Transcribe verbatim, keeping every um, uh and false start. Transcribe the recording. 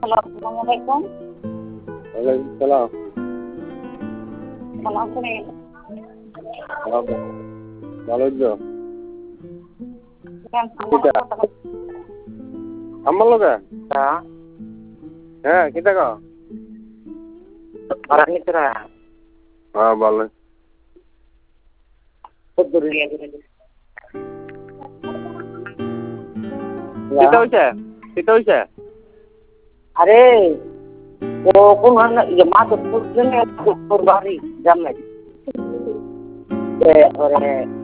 Hello, আসসালামু আলাইকুম। ওয়ালাইকুম সালাম। ভালো আছেন? ভালো তো। কেন আমার কিতা কথা বল- আমার লগে হ্যাঁ, হ্যাঁ কিতা কা ভাড়া নিতে রা। হ্যাঁ ভালো কত দূর লিয়ে গেলেন? কিতা হইছে কিতা হইছে আরে ও কোন হান ইয়ে মাদকপুর জন্য তোর বাড়ি জামাই। এ ওরে